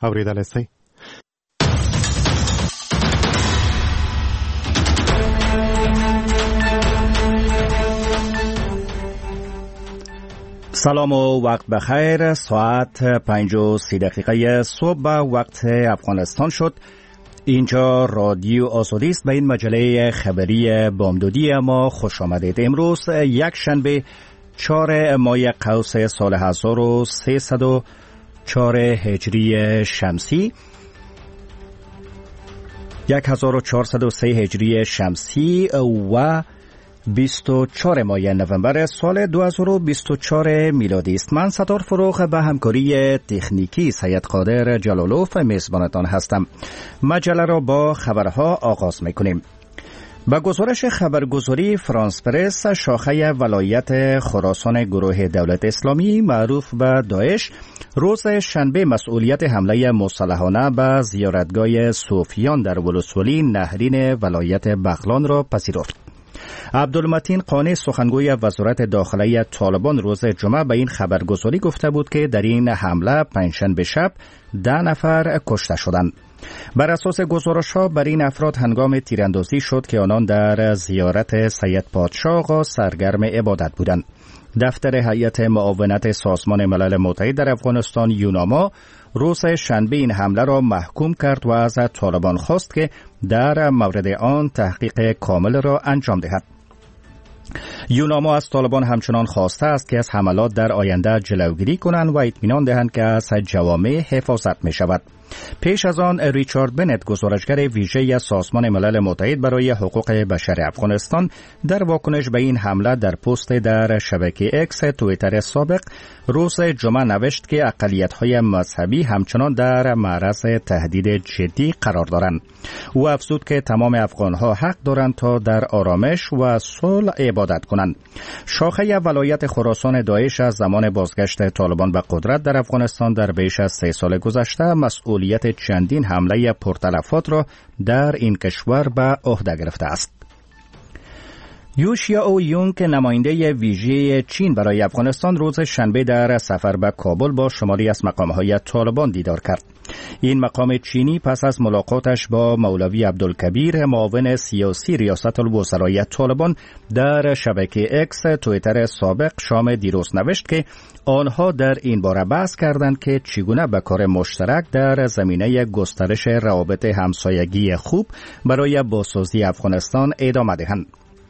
اوریدل سي. سلام و وقت بخیر. ساعت 5:30 صبح به وقت افغانستان شد. اینجا رادیو آزادی است. به این مجله خبری بامدادی ما خوش آمدید. امروز یک شنبه 4 ماه قوس سال 1304 هجری شمسی 1403 هجری شمسی و 24 ماه نوامبر سال 2024 میلادی است. من ستار فروغ به همکاری تکنیکی سید قادر جلالوف میزبانتان هستم. مجله را با خبرها آغاز میکنیم. با گزارش خبرگزاری فرانس پرس، شاخه ولایت خراسان گروه دولت اسلامی معروف به داعش روز شنبه مسئولیت حمله مسلحانه به زیارتگاه صوفیان در ولسوالی نهرین ولایت بغلان را پذیرفت. عبدالمتین قانی سخنگوی وزارت داخلی طالبان روز جمعه به این خبرگزاری گفته بود که در این حمله پنجشنبه شب 10 نفر کشته شدند. بر اساس گزارش‌ها بر این افراد هنگام تیراندازی شد که آنان در زیارت سید پادشاه آقا سرگرم عبادت بودند. دفتر هیئت معاونت سازمان ملل متحد در افغانستان یوناما روز شنبه این حمله را محکوم کرد و از طالبان خواست که در مورد آن تحقیق کامل را انجام دهد. یوناما از طالبان همچنان خواسته است که از حملات در آینده جلوگیری کنند و اطمینان دهند که از جوامع حفاظت می شود. پیش از آن ریچارد بنت گزارشگر ویژه سازمان ملل متحد برای حقوق بشر افغانستان در واکنش به این حمله در پست در شبکه اکس توییتر سابق روز جمعه نوشت که اقلیت‌های مذهبی همچنان در معرض تهدید جدی قرار دارند. او افزود که تمام افغان‌ها حق دارند تا در آرامش و صلح عبادت کنند. شاخه ولایت خراسان داعش از زمان بازگشت طالبان به قدرت در افغانستان در بیش از 3 سال گذشته مسئولیت چندین حمله پرتلفات را در این کشور به عهده گرفته است. یوشیائو یونگ نماینده ویژه چین برای افغانستان روز شنبه در سفر به کابل با شماری از مقام‌های طالبان دیدار کرد. این مقام چینی پس از ملاقاتش با مولوی عبدالکبیر معاون سیاسی ریاست الوزرای طالبان در شبکه اکس توییتر سابق شام دیروز نوشت که آنها در این باره بحث کردند که چگونه به کار مشترک در زمینه گسترش روابط همسایگی خوب برای بازسازی افغانستان ادامه دهند.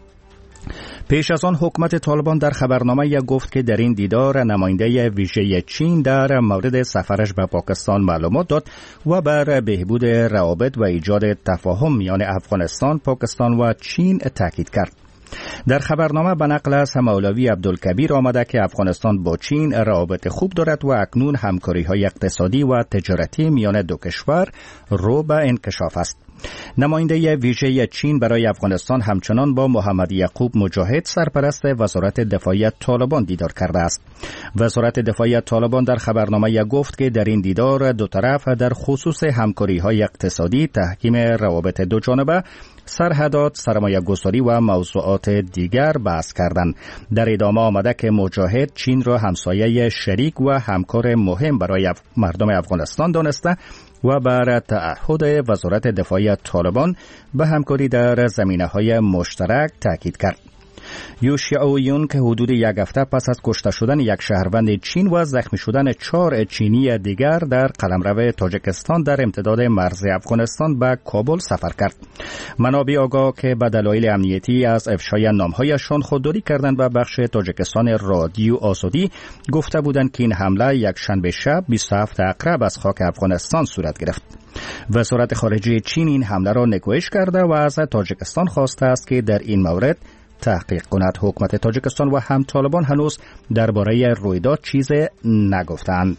پیش از آن حکومت طالبان در خبرنامه گفت که در این دیدار نماینده ویژه چین در مورد سفرش به پاکستان معلومات داد و بر بهبود روابط و ایجاد تفاهم میان افغانستان، پاکستان و چین تاکید کرد. در خبرنامه به نقل از مولوی عبدالکبیر آمده که افغانستان با چین روابط خوب دارد و اکنون همکاری‌های اقتصادی و تجارتی میان دو کشور رو به انکشاف است. نماینده ویژه چین برای افغانستان همچنان با محمد یعقوب مجاهد سرپرست وزارت دفاعی طالبان دیدار کرده است. وزارت دفاعی طالبان در خبرنامه گفت که در این دیدار دو طرف در خصوص همکاری‌های اقتصادی، تحکیم روابط دو جانبه، سرحدات، سرمایه گذاری و موضوعات دیگر بحث کردند. در ادامه آمده که مجاهد چین را همسایه شریک و همکار مهم برای مردم افغانستان دانسته و بر تعهد وزارت دفاعی طالبان به همکاری در زمینه‌های مشترک تاکید کرد. یوشیائو یونگ که حدود یک هفته پس از کشته شدن یک شهروند چین و زخمی شدن 4 چینی دیگر در قلمرو تاجیکستان در امتداد مرز افغانستان به کابل سفر کرد. منابع آگاه که به دلایل امنیتی از افشای نامهایشان خودداری کردند به بخش تاجیکستان رادیو آزادی گفته بودند که این حمله یک شنبه شب 27 اقرب از خاک افغانستان صورت گرفت. وزارت خارجه چین این حمله را نکوهش کرده و از تاجیکستان خواسته است که در این مورد تحقیق کند. حکومت تاجیکستان و هم طالبان هنوز درباره رویداد چیز نگفتند.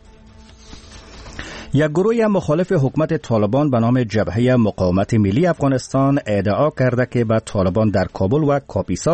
یک گروه مخالف حکومت طالبان به نام جبهه مقاومت ملی افغانستان ادعا کرده که به طالبان در کابل و کاپیسا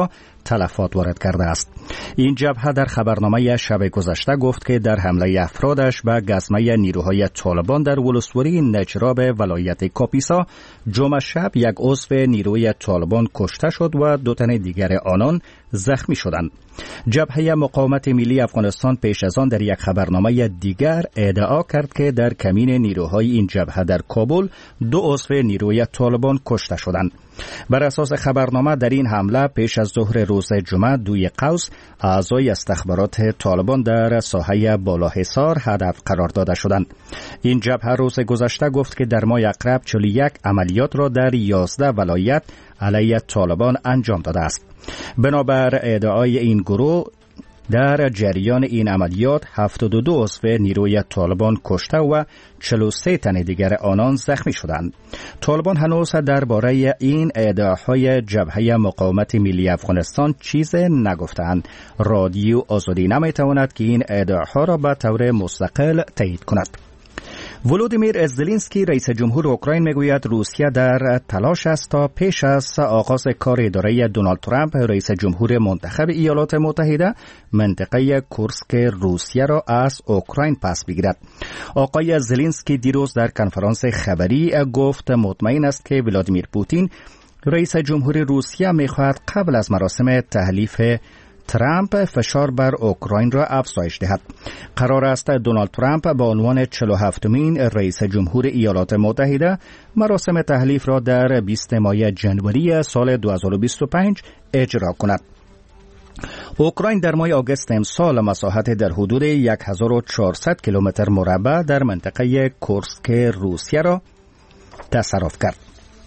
تلفات وارد کرده است. این جبهه در خبرنامه شب گذشته گفت که در حمله افرادش به گزمه نیروهای طالبان در ولسوالی نجراب ولایت کاپیسا جمعه شب یک عضو نیروی طالبان کشته شد و 2 تن دیگر آنان زخمی شدند. جبهه مقاومت ملی افغانستان پیش از آن در یک خبرنامه دیگر ادعا کرد که در کمین نیروهای این جبهه در کابل 2 عضو نیروی طالبان کشته شدند. بر اساس خبرنامه در این حمله پیش از ظهر روز جمعه 2 قوس اعضای استخبارات طالبان در ساحه بالاحصار هدف قرار داده شدند. این جبهه روز گذشته گفت که در ماه اقرب 41 عملیات را در 11 ولایت علیه طالبان انجام داده است. بنابر ادعای این گروه در جریان این عملیات 72 عضو نیروی طالبان کشته و 43 تن دیگر آنان زخمی شدند. طالبان هنوز درباره این ادعاهای جبهه مقاومت ملی افغانستان چیز نگفتند. رادیو آزادی نمیتواند که این ادعاها را به طور مستقل تایید کند. ولودیمیر زلنسکی رئیس جمهور اوکراین میگوید روسیه در تلاش است تا پیش از آغاز کار اداره دونالد ترامپ رئیس جمهور منتخب ایالات متحده منطقه کورسک روسیه را از اوکراین پس بگیرد. آقای زلنسکی دیروز در کنفرانس خبری گفت مطمئن است که ولادیمیر پوتین رئیس جمهور روسیه میخواهد قبل از مراسم تحلیف ترامپ فشار بر اوکراین را افزایش دهد. قرار است دونالد ترامپ با عنوان 47مین رئیس جمهور ایالات متحده مراسم تحلیف را در 20 ماه جنوری سال 2025 اجرا کند. اوکراین در ماه آگوست امسال مساحت در حدود 1400 کیلومتر مربع در منطقه کورسک روسیه را تصرف کرد.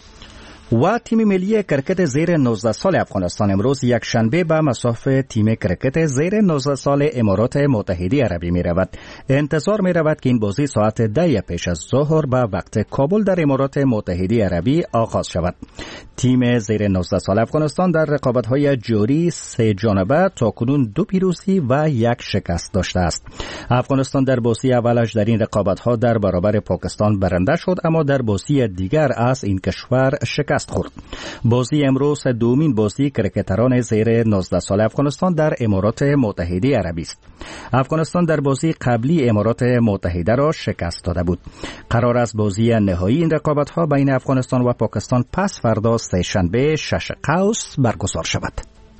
و تیم ملی کرکت زیر 19 سال افغانستان امروز یک شنبه به مصاف تیم کرکت زیر 19 سال امارات متحده عربی می رود. انتظار می رود که این بازی ساعت 10 پیش از ظهر به وقت کابل در امارات متحده عربی آغاز شود. تیم زیر 19 سال افغانستان در رقابت‌های جاری 3 جانبه تاکنون 2 پیروزی و 1 شکست داشته است. افغانستان در بازی اولش در این رقابت‌ها در برابر پاکستان برنده شد، اما در بازی دیگر از این کشور شکست خورد. بازی امروز دومین بازی کرکتران زیر 19 سال افغانستان در امارات متحده عربی است. افغانستان در بازی قبلی امارات متحده را شکست داده بود. قرار است بازی نهایی این رقابت‌ها بین افغانستان و پاکستان پس فردا سه‌شنبه 6 قوس برگزار شود.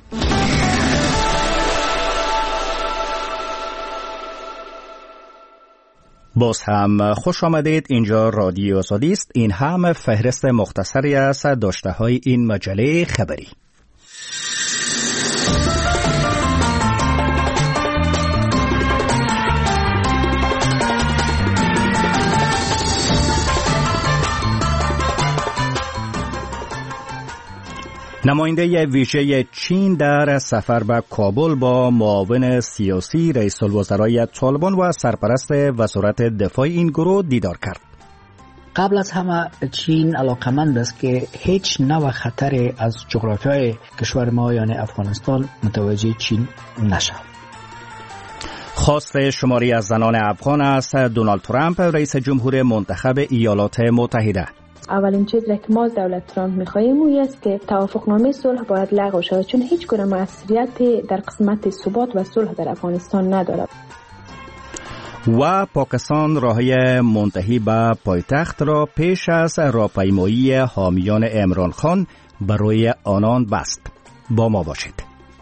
باز هم خوش آمدید. اینجا رادیو آزادی است. این هم فهرست مختصری از داشته‌های این مجله خبری. نماینده ویژه چین در سفر به کابل با معاون سیاسی رئیس الوزرای طالبان و سرپرست وزارت دفاع این گروه دیدار کرد. قبل از همه چین علاقمند است که هیچ نوع خطر از جغرافیای کشور ما یعنی افغانستان متوجه چین نشود. خواست شماری از زنان افغان است دونالد ترامپ رئیس جمهور منتخب ایالات متحده. اولین چیزی که ما از دولت ترامپ می‌خواهیم اون است که توافقنامه صلح باید لغو شود، چون هیچ گونه موثریتی در قسمت ثبات و صلح در افغانستان ندارد. و پاکستان راههای منتهی به پایتخت را پیش از راهپیمایی حامیان عمران خان برای آنان بست. با ما باشید.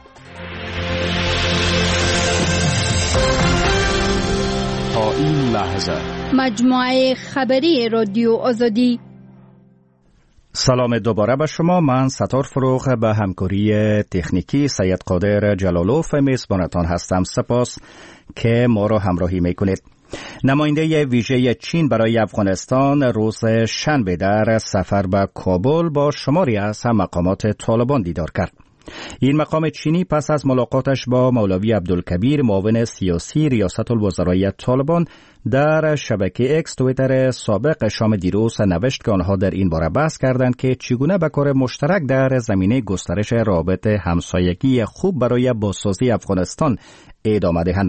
تا این لحظه مجموعه خبری رادیو آزادی. سلام دوباره به شما. من ستار فروغ به همکاری تکنیکی سید قادر جلالوف میزبانتان هستم. سپاس که ما را همراهی میکنید. نماینده ویژه چین برای افغانستان روز شنبه در سفر به کابل با شماری از مقامات طالبان دیدار کرد. این مقام چینی پس از ملاقاتش با مولوی عبدالکبیر معاون سیاسی ریاست الوزرای طالبان در شبکه اکس تویتر سابق شام دیروز نوشت که آنها در این باره بحث کردند که چگونه به کار مشترک در زمینه گسترش روابط همسایگی خوب برای بازسازی افغانستان ادامه دهند.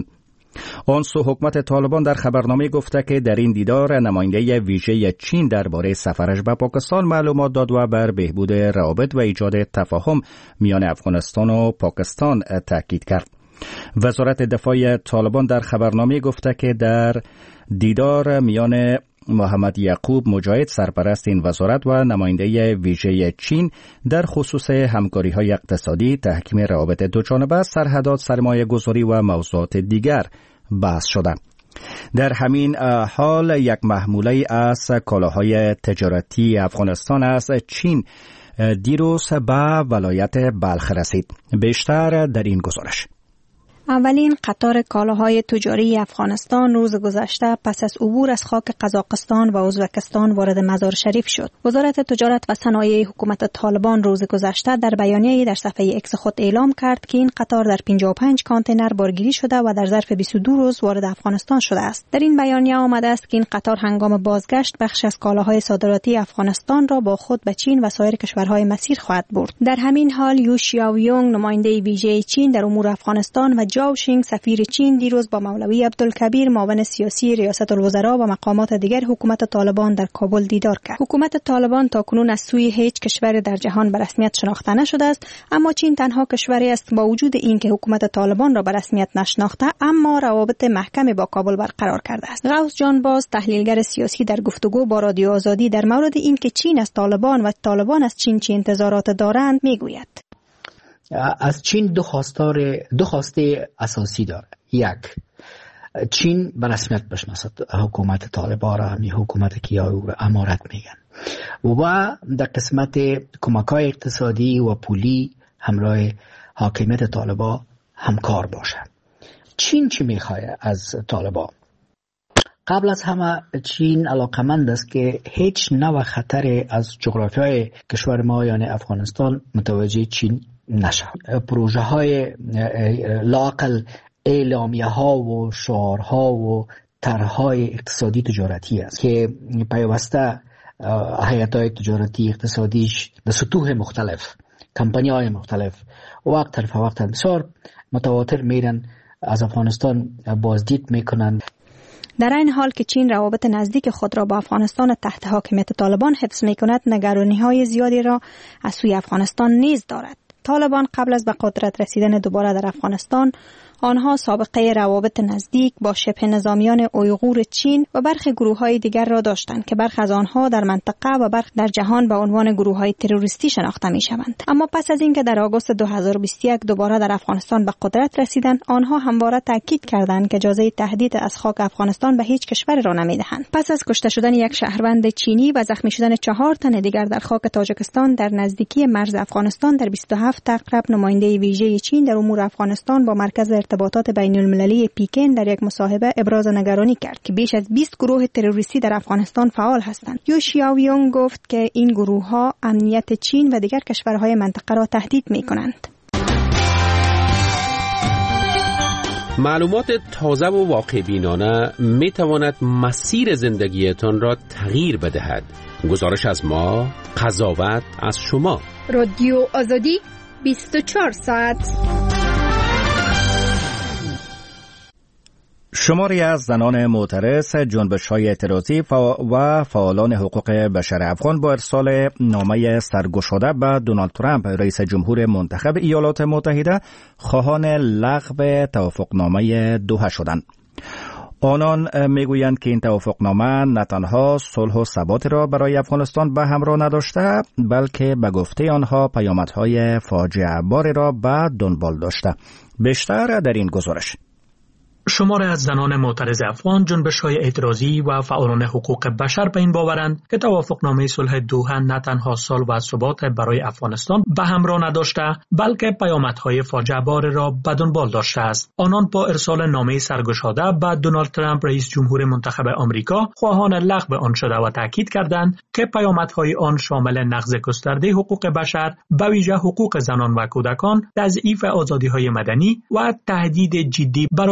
آن سو حکومت طالبان در خبرنامه گفته که در این دیدار نماینده ویژه چین درباره سفرش به پاکستان معلومات داد و بر بهبود روابط و ایجاد تفاهم میان افغانستان و پاکستان تاکید کرد. وزارت دفاع طالبان در خبرنامه گفته که در دیدار میان محمد یعقوب مجاهد سرپرست این وزارت و نماینده ویژه چین در خصوص همکاری‌های اقتصادی، تحکیم روابط دوجانبه، سرحدات، سرمایه‌گذاری و موضوعات دیگر بحث شده. در همین حال یک محموله از کالاهای تجارتی افغانستان از چین دیروز به ولایت بلخ رسید. بیشتر در این گزارش. اولین قطار کالاهای تجاری افغانستان روز گذشته پس از عبور از خاک قزاقستان و ازبکستان وارد مزار شریف شد. وزارت تجارت و صنایع حکومت طالبان روز گذشته در بیانیه‌ای در صفحه اکس خود اعلام کرد که این قطار در 55 کانتینر بارگیری شده و در ظرف 22 روز وارد افغانستان شده است. در این بیانیه آمده است که این قطار هنگام بازگشت بخش از کالاهای صادراتی افغانستان را با خود به چین و سایر کشورهای مسیر خواهد برد. در همین حال یو شیاویونگ نماینده ویژه چین در امور افغانستان و جاو شینگ سفیر چین دیروز با مولوی عبدالکبیر معاون سیاسی ریاست الوزراء و مقامات دیگر حکومت طالبان در کابل دیدار کرد. حکومت طالبان تاکنون از سوی هیچ کشور در جهان به رسمیت شناخته نشده است، اما چین تنها کشوری است با وجود اینکه حکومت طالبان را به رسمیت نشناخته اما روابط محکمی با کابل برقرار کرده است. غوث جان باز تحلیلگر سیاسی در گفتگو با رادیو آزادی در مورد اینکه چین از طالبان و طالبان از چین چه انتظارات دارند میگوید. از چین دو خواسته اساسی داره. یک، چین به رسمیت بشناسد حکومت طالبان را، همی حکومت که یا امارت میگن، و در قسمت کمک‌های اقتصادی و پولی همراه حاکمیت طالبان همکار باشه. چین چی میخواد از طالبان؟ قبل از همه چین علاقمند است که هیچ نوع خطر از جغرافیای کشور ما یعنی افغانستان متوجه چین نشه. پروژه های لاقل اعلامیه ها و شعارها و طرحهای اقتصادی تجارتی است که پیوسته هیئت‌های تجارتی اقتصادیش در سطوح مختلف، کمپانی‌های مختلف وقت طرف وقت بسیار متواتر میرن از افغانستان بازدید میکنن. در این حال که چین روابط نزدیک خود را با افغانستان تحت حاکمیت طالبان حفظ میکند، نگرانی‌های زیادی را از سوی افغانستان نیز دارد. طالبان قبل از به قدرت رسیدن دوباره در افغانستان، آنها سابقه روابط نزدیک با شبه نظامیان اویغور چین و برخی گروه‌های دیگر را داشتند که برخی از آنها در منطقه و برخی در جهان به عنوان گروه‌های تروریستی شناخته می‌شوند. اما پس از اینکه در آگوست 2021 دوباره در افغانستان به قدرت رسیدند، آنها همواره تاکید کردند که اجازه تهدید از خاک افغانستان به هیچ کشور را نمی‌دهند. پس از کشته شدن یک شهروند چینی و زخمی شدن 4 تن دیگر در خاک تاجیکستان در نزدیکی مرز افغانستان، در 27 اقرب نماینده ویژه چین در امور افغانستان با مرکز ارتباطات بین المللی پیکن در یک مصاحبه ابراز نگرانی کرد که بیش از 20 گروه تروریستی در افغانستان فعال هستند. یو شیاویونگ گفت که این گروه‌ها امنیت چین و دیگر کشورهای منطقه را تهدید می‌کنند. معلومات تازه و واقع‌بینانه می‌تواند مسیر زندگیتان را تغییر بدهد. گزارش از ما، قضاوت از شما. رادیو آزادی 24 ساعت. شماری از زنان معترض، جنبش‌های اعتراضی و فعالان حقوق بشر افغان با ارسال نامه سرگشاده به دونالد ترامپ رئیس جمهور منتخب ایالات متحده خواهان لغو توافقنامه دوحه شدند. آنان میگویند که این توافقنامه نه تنها صلح و ثبات را برای افغانستان به همراه نداشته، بلکه به گفته آنها پیامدهای فاجعه باری را به دنبال داشته. بیشتر در این گزارش. شماری از زنان معترض افغان، جنبش‌های اعتراضی و فعالان حقوق بشر به این باورند که توافقنامه صلح دوحه نه تنها صلح و ثبات برای افغانستان به همراه نداشته، بلکه پیامدهای فاجعه بار را به دنبال داشته است. آنان با ارسال نامه سرگشاده به دونالد ترامپ رئیس جمهور منتخب آمریکا خواهان لغو آن شده و تاکید کردند که پیامدهای آن شامل نقض گسترده حقوق بشر، به ویژه حقوق زنان و کودکان، تضعیف آزادی‌های مدنی و تهدید جدی برای امنیت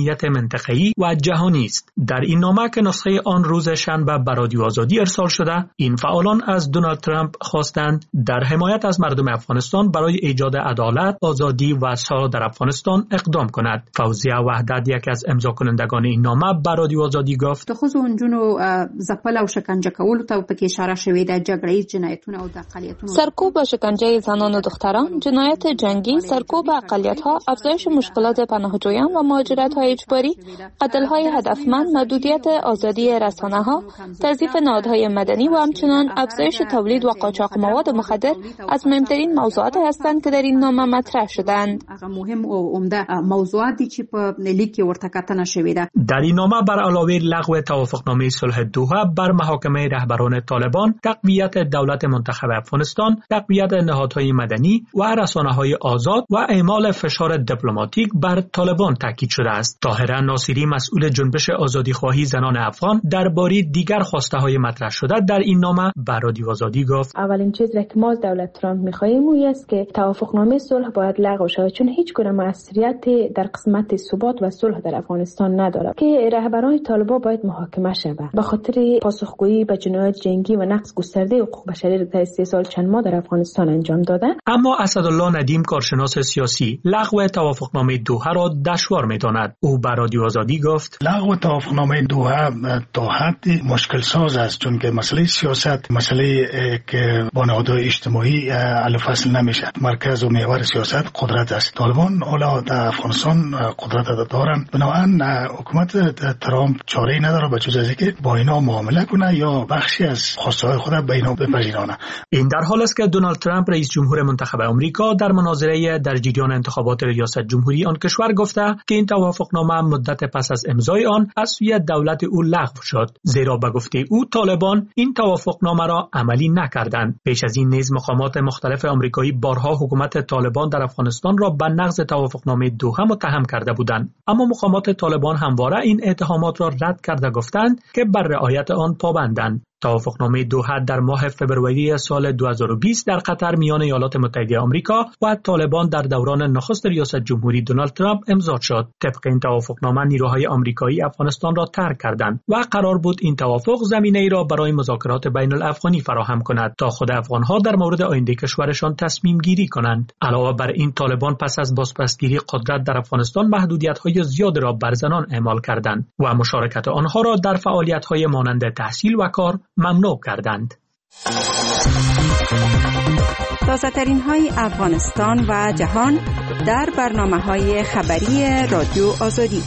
امنیت منطقه‌ای و جهانی است. در این نامه که نسخه آن روز شنبه به رادیو آزادی ارسال شده، این فعالان از دونالد ترامپ خواستند در حمایت از مردم افغانستان برای ایجاد عدالت، آزادی و صلح در افغانستان اقدام کند. فوزیه وحدت، یک از امضا کنندگان این نامه، به رادیو آزادی گفت: د ښځو نجونو ځپل او شکنجه کولو ته پکې اشاره شوې ده، جګړه‌ییز جنایتونه او د اقلیتونو سرکوب و شکنجه زنان و دختران، جنایت جنگی، سرکوب اقلیت‌ها، افزایش مشکلات پناهجویان و مهاجرت‌های اجباری، قتل‌های هدفمند، محدودیت آزادی رسانه‌ها، تضعیف نهادهای مدنی و همچنین افزایش تولید و قاچاق مواد مخدر از مهمترین موضوعات هستند که در این نامه مطرح شدند. مهم او عمده موضوعاتی چې په لیک کې ورته کتنه شوې ده. در این نامه بر علاوه لغو توافقنامه صلح دوحه بر محاکمه رهبران طالبان، تقویت دولت منتخب افغانستان، تقویت نهادهای مدنی و رسانه‌های آزاد و اعمال فشار دیپلماتیک بر طالبان تاکید شده است. طاهره ناصری، مسئول جنبش آزادیخواهی زنان افغان، درباره دیگر خواسته‌های مطرح شده در این نامه به رادیو آزادی گفت: اولین چیزی که ما از دولت ترامپ می‌خواهیم اون است که توافقنامه صلح باید لغو شود، چون هیچ گونه موثریت در قسمت ثبات و صلح در افغانستان ندارد که رهبران طالبان باید محاکمه شود به خاطر پاسخگویی به جنایات جنگی و نقض گسترده حقوق بشری را در 3 سال چند ماه در افغانستان انجام داده. اما اسدالله ندیم، کارشناس سیاسی، لغو توافقنامه دوحه را دشوار می‌داند. او به رادیو آزادی گفت: لغو توافقنامه دوحه تا حدی مشکل ساز است، چون که مسئله سیاست مسئله که با نهادهای اجتماعی حل فصل نمیشه. مرکز و محور سیاست قدرت است. طالبان حالا در افغانستان قدرت دارند، بنابراین حکومت ترامپ چاره‌ای نداره به جز اینکه با اینا معامله کنه یا بخشی از خواسته‌های خود به اینا بپذیرانه. این در حالی است که دونالد ترامپ رئیس جمهور منتخب آمریکا در مناظره در جریان انتخابات ریاست جمهوری آن کشور گفته که این توافقنامه مدت پس از امضای آن از سوی دولت او لغو شد، زیرا به گفته او طالبان این توافقنامه را عملی نکردند. پیش از این نیز مقامات مختلف آمریکایی بارها حکومت طالبان در افغانستان را به نقض توافقنامه دوحه متهم کرده بودند، اما مقامات طالبان همواره این اتهامات را رد کرده گفتند که بر رعایت آن پابندند. توافقنامه دوحه در ماه فوریه سال 2020 در قطر میان ایالات متحده آمریکا و طالبان در دوران نخست ریاست جمهوری دونالد ترامپ امضا شد. طبق این توافقنامه نیروهای آمریکایی افغانستان را ترک کردند و قرار بود این توافق زمینه‌ای را برای مذاکرات بین الافغانی فراهم کند تا خود افغان‌ها در مورد آینده کشورشان تصمیم گیری کنند. علاوه بر این طالبان پس از بازپسگیری قدرت در افغانستان محدودیت‌های زیاد را بر زنان اعمال کردند و مشارکت آنها را در فعالیت‌های مانند تحصیل و کار ممنوع کردند. تازه‌ترین های افغانستان و جهان در برنامه‌های خبری رادیو آزادی.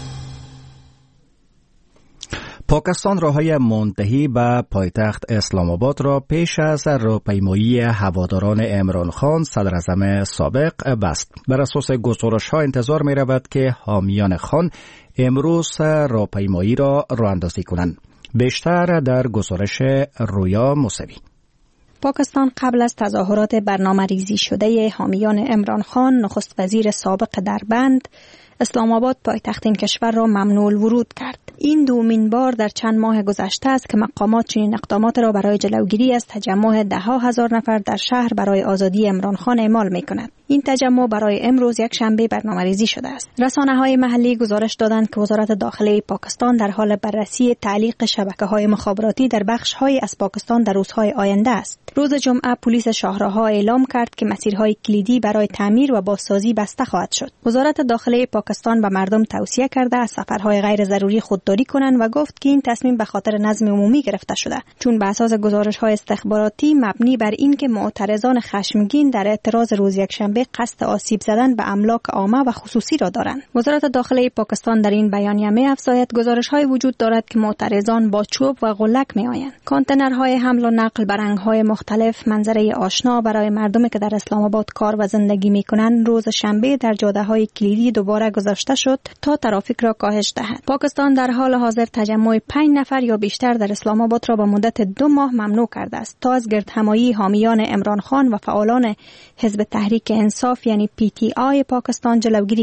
پاکستان راههای منتهی به پایتخت اسلام آباد را پیش از راهپیمایی هواداران عمران خان صدراعظم سابق بست. بر اساس گزارش‌ها انتظار می‌رود که حامیان خان امروز راهپیمایی را راه‌اندازی کنند. بیشتر در گزارش رویا موسوی. پاکستان قبل از تظاهرات برنامه‌ریزی شده حامیان عمران خان، نخست وزیر سابق دربند، اسلام آباد پایتخت این کشور را ممنوع الورود کرد. این دومین بار در چند ماه گذشته است که مقامات چنین اقدامات را برای جلوگیری از تجمع ده‌ها هزار نفر در شهر برای آزادی عمران خان اعمال می‌کند. این تجمع برای امروز یک شنبه برنامه‌ریزی شده است. رسانه‌های محلی گزارش دادند که وزارت داخله پاکستان در حال بررسی تعلیق شبکه‌های مخابراتی در بخش‌های از پاکستان در روزهای آینده است. روز جمعه پلیس شاهراها اعلام کرد که مسیرهای کلیدی برای تعمیر و بازسازی بسته خواهد شد. وزارت داخله پاکستان به مردم توصیه کرده از سفرهای غیر ضروری خودداری کنند و گفت که این تصمیم به خاطر نظم عمومی گرفته شده، چون به اساس گزارش‌های استخباراتی مبنی بر این که معترضان خشمگین در اعتراض روز یکشنبه قصد آسیب زدن به املاک عامه و خصوصی را دارند. وزارت داخله پاکستان در این بیانیه می‌افزاید گزارش‌های وجود دارد که معترضان با چوب و غلک می‌آیند. کانتینرهای حمل و نقل به رنگ‌های مختلف، منظره آشنا برای مردمی که در اسلام آباد کار و زندگی می‌کنند، روز شنبه در جاده‌های کلیدی دوباره گذاشته شد تا ترافیک را کاهش دهد. پاکستان در حال حاضر تجمع 5 نفر یا بیشتر در اسلام آباد را به مدت 2 ماه ممنوع کرده است تا از گردهمایی حامیان عمران خان و فعالان حزب تحریک انصاف یعنی PTI پاکستان جلوگیری کند.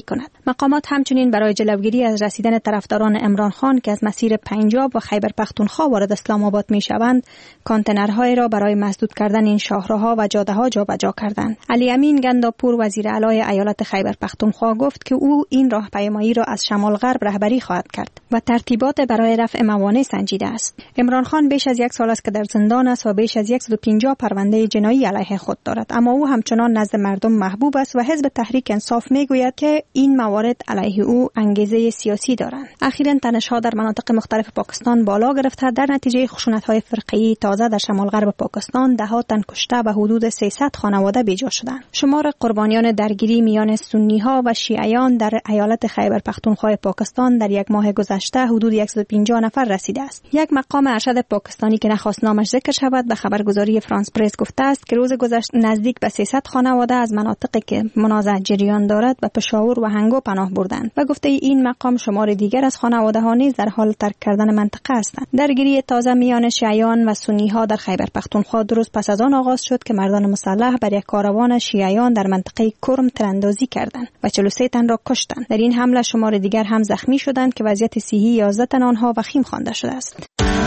مقامات همچنین برای جلوگیری از رسیدن طرفداران عمران خان که از مسیر پنجاب و خیبر پختونخوا وارد اسلام آباد میشوند، کانتینرهای را برای مسدود کردن این شاهراها و جاده‌ها جابجا کردند. علی امین گنداپور وزیر اعلی ایالت خیبر پختونخوا گفت که او این راهپیمایی را از شمال غرب رهبری خواهد کرد و ترتیبات برای رفع موانع سنجیده است. عمران خان بیش از 1 سال است که در زندان است و بیش از 150 پرونده جنایی علیه خود دارد، اما او همچنان نزد مردم محبوب است و حزب تحریک انصاف میگوید که این موارد علیه او انگیزه سیاسی دارند. اخیراً تنش‌ها در مناطق مختلف پاکستان بالا گرفته. در نتیجه خشونت‌های فرقه‌ای تازه در شمال غرب پاکستان 10 تن کشته و حدود 300 خانواده بیجا شدند. شمار قربانیان درگیری میان سنی‌ها و شیعیان در ایالت خیبر پختونخوا پاکستان در یک ماه گذشته حدود 150 نفر رسیده است. یک مقام ارشد پاکستانی که نخواست نامش ذکر شود به خبرگزاری فرانس پرس گفته است که روز گذشته نزدیک به 300 خانواده از مناطقی که منازعه جریان دارد به پشاور و هنگو پناه بردند و گفته این مقام شمار دیگر از خانواده‌ها نیز در حال ترک کردن منطقه هستند. درگیری تازه میان شیعیان و سنی‌ها در خیبر پختونخوا درست پس از آن آغاز شد که مردان مسلح بر یک کاروان شیعیان در منطقه کرم تیراندازی کردند و 43 تن را کشتند. در این حمله شمار دیگر هم زخمی شدند که وضعیت صحی 11 تن آنها وخیم خوانده شده است.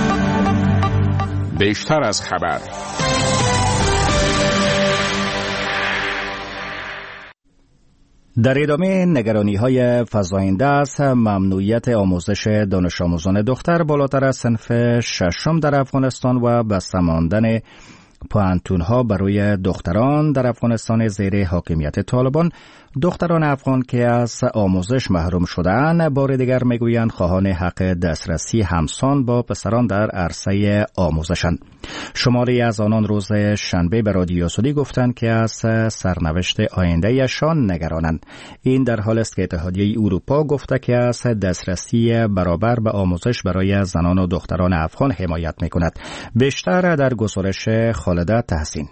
بیشتر از خبر. در ادامه نگرانی‌های فزاینده است ممنوعیت آموزش دانش آموزان دختر بالاتر از صنف 6 در افغانستان و بسته ماندن پوانتون‌ها برای دختران در افغانستان زیر حاکمیت طالبان. دختران افغان که از آموزش محروم شدند بار دیگر میگویند خواهان حق دسترسی همسان با پسران در عرصه آموزشند. شماری از آنان روز شنبه به رادیو سعودی گفتند که از سرنوشت آینده‌شان نگرانند. این در حالی است که اتحادیه اروپا گفته که از دسترسی برابر به آموزش برای زنان و دختران افغان حمایت می‌کند. بیشتر در گزارش خالده تحسین.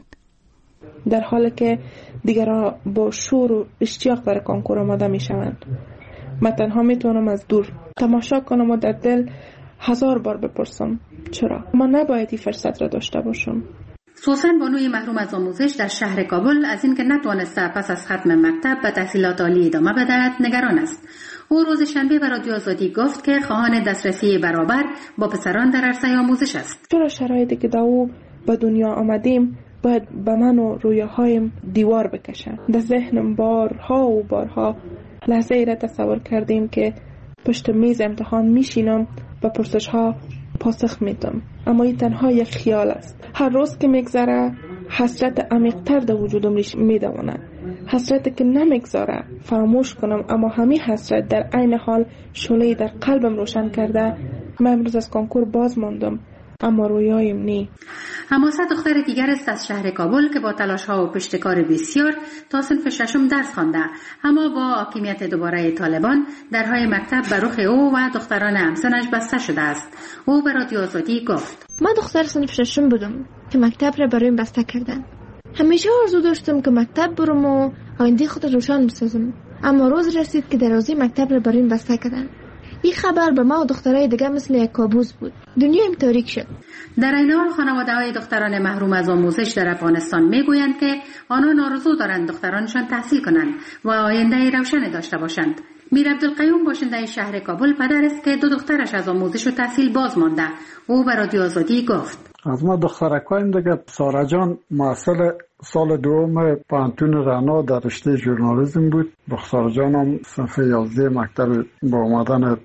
در حالی که دیگران با شور و اشتیاق برای کنکور آماده می شوند، من تنها می توانم از دور تماشا کنم و در دل 1000 بار بپرسم چرا ما نباید این فرصت را داشته باشم. سوسن بانوی محروم از آموزش در شهر کابل از اینکه نتوانسته پس از ختم مکتب به تحصیلات عالی ادامه بدهد نگران است. او روز شنبه به رادیو آزادی گفت که خواهان دسترسی برابر با پسران در عرصه آموزش است. چرا شرایطی که داو به دنیا آمدیم باید به من و رویاهایم دیوار بکشن؟ در ذهنم بارها و بارها لحظه ای را تصور کردیم که پشت میز امتحان میشینم و پرسش ها پاسخ میدم، اما این تنها یک خیال است. هر روز که میگذره حسرت عمیق‌تر در وجودم میدواند، حسرتی که نمیگذاره فراموش کنم، اما همین حسرت در عین حال شعله‌ای در قلبم روشن کرده. من امروز از کنکور باز ماندم اما رویایم نی. حماسه دختر دیگر است از شهر کابل که با تلاش‌ها و پشتکار بسیار تا صنف 6 درس خوانده، اما با حاکمیت دوباره طالبان درهای مکتب به رخ او و دختران همسنش بسته شده است. او به رادیو آزادی گفت: من دختر صنف 6 بودم که مکتب را برایم بسته کردن. همیشه آرزو داشتم که مکتب برم و آینده خود روشن بسازم، اما روز رسید که دروازه مکتب را برایم بسته کردن. این خبر به ما و دخترای دیگه مثل یک کابوس بود. دنیایم تاریک شد. در این حال خانواده‌های دختران محروم از آموزش در افغانستان میگویند که آنان آرزو دارند دخترانشان تحصیل کنند و آینده روشن داشته باشند. میر عبدالقیوم باشنده شهر کابل پدر است که 2 دخترش از آموزش و تحصیل باز مانده. او به رادیو آزادی گفت: از ما دخترکایم دیگه سارا جان محصل سال دوم پانتون رعنا در رشته ژورنالیسم بود. دختر جانم صنف 11 مکتب با اومدن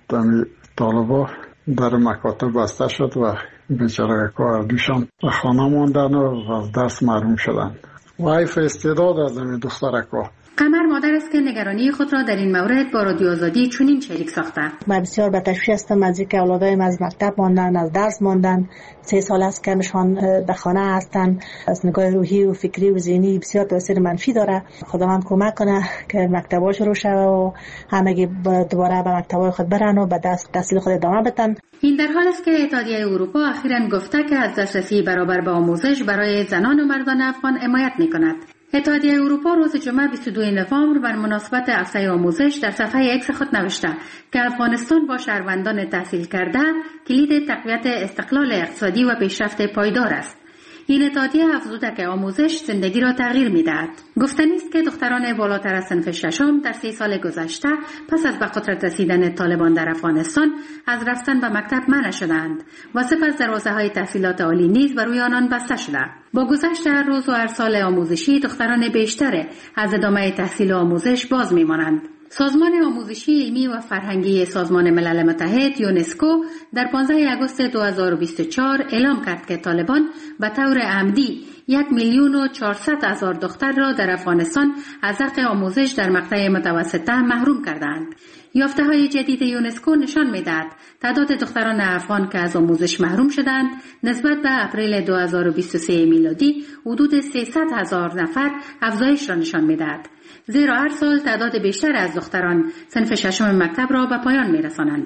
طالبا در مکاتب بسته شد و بیچاره کار دوشان و خانه ماندن و از درس محروم شدن. وایف استعداد از این دخترکا. قمر مادر است که نگرانی خود را در این مورد با رادیو آزادی چنین شریک ساخته. من بسیار به تشویش هستم از اینکه اولادایم از مکتب ماندن، از درس ماندن. 3 سال است که همشان به خانه هستن. از نگاه روحی و فکری و ذهنی بسیار تاثیر منفی داره. خداوند کمک کنه که مکتب‌ها شروع شود و همگی دوباره به مکتب‌های خود برن و به تحصیل خود ادامه بدن. این در حال است که اتحادیه اروپا اخیراً گفته که از دسترسی برابر به آموزش برای زنان و مردان افغان حمایت می‌کند. اتحادیه اروپا روز جمعه 22 نوامبر بر مناسبت هفته آموزش در صفحه ایکس خود نوشته که افغانستان با شهروندان تحصیل کرده کلید تقویت استقلال اقتصادی و پیشرفت پایدار است. این اتحادیه افزوده که آموزش زندگی را تغییر می‌دهد. گفتنی است که دختران بالاتر از صنف ششم در 3 سال گذشته پس از به قدرت رسیدن طالبان در افغانستان از رفتن به مکتب منع شدند و سپس دروازه‌های تحصیلات عالی نیز بر روی آنان بسته شده. با گذشت هر روز و هر سال آموزشی دختران بیشتر از ادامه تحصیل و آموزش باز می‌مانند. سازمان آموزشی علمی و فرهنگی سازمان ملل متحد یونسکو در 15 آگوست 2024 اعلام کرد که طالبان به طور عمدی 1,400,000 دختر را در افغانستان از حق آموزش در مقطع متوسطه محروم کردند. یافته‌های جدید یونسکو نشان می‌دهد تعداد دختران افغان که از آموزش محروم شدند نسبت به اپریل 2023 میلادی حدود 300,000 نفر افزایش را نشان می‌دهد. زیرا هر سال تعداد بیشتر از دختران صنف ششم مکتب را به پایان می‌رسانند.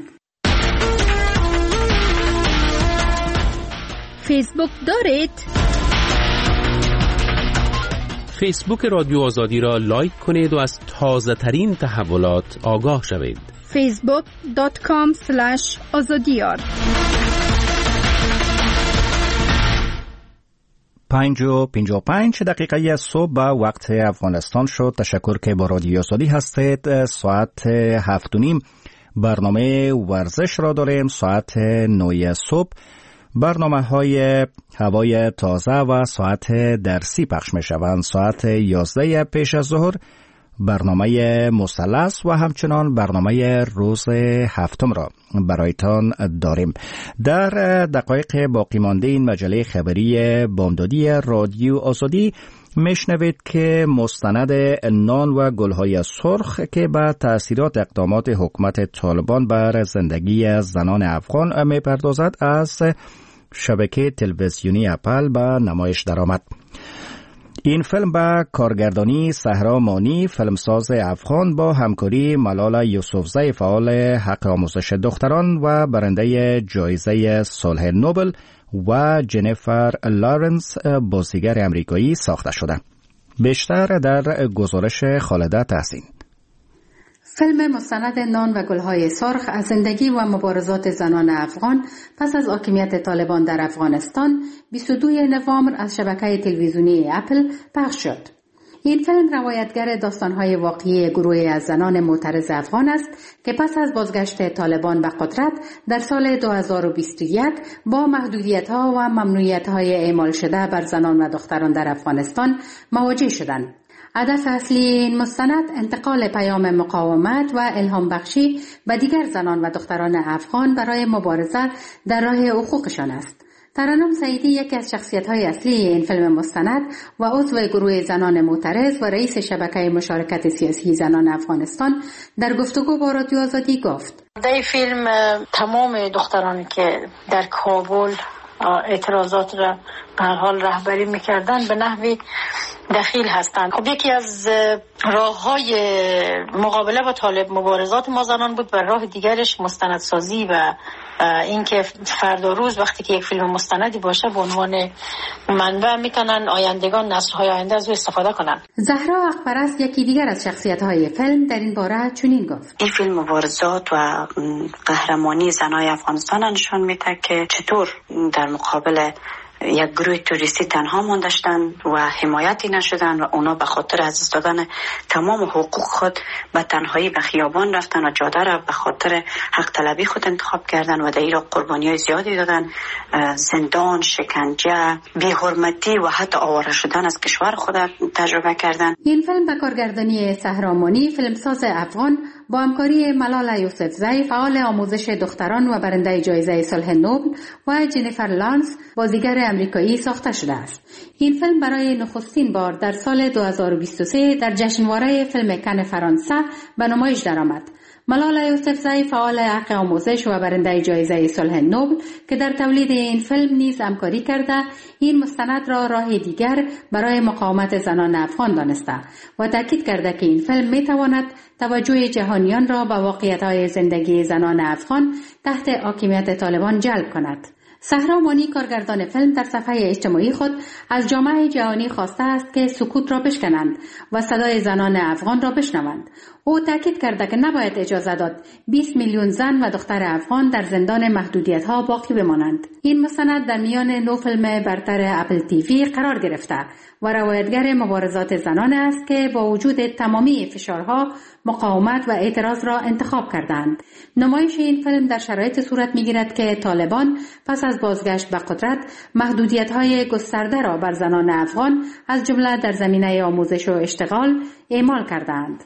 فیسبوک دارید؟ فیسبوک رادیو آزادی را لایک کنید و از تازه ترین تحولات آگاه شوید. facebook.com/azadiyar 5:55 دقیقه صبح به وقت افغانستان شد. تشکر که با رادیو آزادی هستید. ساعت 7:30 برنامه ورزش را داریم. ساعت 9 صبح برنامه های هوای تازه و ساعت درسی پخش می شوند. ساعت 11 پیش از ظهر برنامه مثلث و همچنان برنامه روز هفتم را برایتان داریم. در دقایق باقی مانده این مجله خبری بامدادی رادیو آزادی میشنوید که مستند نان و گلهای سرخ که به تأثیرات اقدامات حکومت طالبان بر زندگی زنان افغان میپردازد از شبکه تلویزیونی اپل به نمایش درآمد. این فیلم به کارگردانی صحرا مانی، فیلمساز افغان، با همکاری ملال یوسفزی فعال حق آموزش دختران و برنده جایزه صلح نوبل و جنیفر لارنس بازیگر امریکایی ساخته شده. بیشتر در گزارش خالده تحسین. فیلم مستند نان و گلهای سرخ از زندگی و مبارزات زنان افغان پس از حاکمیت طالبان در افغانستان 22 نوامبر از شبکه تلویزیونی اپل پخش شد. این فیلم روایتگر داستانهای واقعی گروهی از زنان معترض افغان است که پس از بازگشت طالبان به قدرت در سال 2021 با محدودیت‌ها و ممنوعیت‌های اعمال شده بر زنان و دختران در افغانستان مواجه شدند. هدف اصلی این مستند انتقال پیام مقاومت و الهام بخشی به دیگر زنان و دختران افغان برای مبارزه در راه حقوقشان است. ترنم سعیدی یکی از شخصیت‌های اصلی این فیلم مستند و عضو گروه زنان معترض و رئیس شبکه مشارکت سیاسی زنان افغانستان در گفتگو با رادیو آزادی گفت: در فیلم تمام دخترانی که در کابل اعتراضات را به هر حال رهبری می‌کردند به نحوی دخیل هستند. خب یکی از راه‌های مقابله با طالب مبارزات ما زنان بود و راه دیگرش مستندسازی و اینکه فردا روز وقتی که یک فیلم مستندی باشه به عنوان منبع میتونن آیندگان نسل‌های آینده از او استفاده کنن. زهرا اقبرست یکی دیگر از شخصیت‌های فیلم در این باره چنین گفت: این فیلم مبارزات و قهرمانی زنای افغانستان نشان میده که چطور در مقابل یک گروه توریستی تنها ماندشتن و حمایتی نشدن و اونا به خاطر از دست دادن تمام حقوق خود به تنهایی به خیابان رفتن و جاده را به خاطر حق طلبی خود انتخاب کردن و در این قربانی‌های زیادی دادن. زندان، شکنجه، بی‌حرمتی و حتی آواره شدن از کشور خود تجربه کردن. این فیلم به کارگردانی صحرا مانی، فیلمساز افغان، با همکاری ملال یوسفزی فعال آموزش دختران و برنده جایزه صلح نوبل و جنیفر لارنس بازیگر امریکایی ساخته شده است. این فیلم برای نخستین بار در سال 2023 در جشنواره فیلم کن فرانسه به نمایش درآمد. ملال یوسفزی فعال حق آموزش و برنده جایزه صلح نوبل که در تولید این فیلم نیز همکاری کرده، این مستند را راه دیگر برای مقاومت زنان افغان دانسته و تاکید کرده که این فیلم میتواند توجه جهانیان را به واقعیت‌های زندگی زنان افغان تحت حاکمیت طالبان جلب کند. صحرا مانی، کارگردان فیلم، در صفحه اجتماعی خود از جامعه جهانی خواسته است که سکوت را بشکنند و صدای زنان افغان را بشنوند. او تاکید کرده که نباید اجازه داد 20 میلیون زن و دختر افغان در زندان محدودیت‌ها باقی بمانند. این مستند در میان 9 فیلم برتر اپل تیوی قرار گرفته و روایتگر مبارزات زنان است که با وجود تمامی فشارها مقاومت و اعتراض را انتخاب کردند. نمایش این فیلم در شرایط صورت می‌گیرد که طالبان پس از بازگشت به قدرت محدودیت‌های گسترده را بر زنان افغان از جمله در زمینه آموزش و اشتغال اعمال کردند.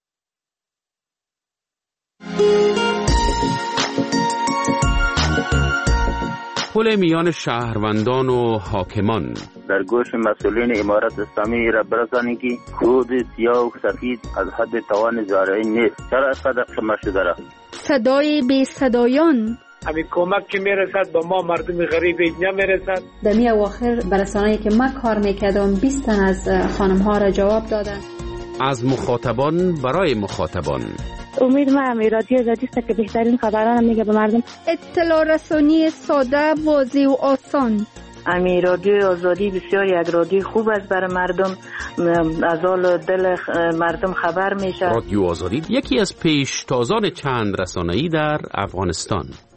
پل میان شهروندان و حاکمان در گوش مسئولین امارت اسلامی را برسانید که خود سیاه و سفید از حد توان زارعی نیست. چرا اینقدر شما شده را؟ صدای بی صدایان همین کمک که میرسد با ما مردم غریب اینجا میرسد. در می اواخر برسانه‌ای که من کار میکردم 20 تن از خانم ها را جواب دادن. از مخاطبان برای مخاطبان. امید من رادیو آزادی است که بهترین خبران میگه به مردم. اطلاع رسانی ساده، واضح و آسان. امی رادیو آزادی بسیار یک رادیو خوب است برای مردم، از حال دل مردم خبر میشه. رادیو آزادی یکی از پیشتازان چند رسانه‌ای در افغانستان.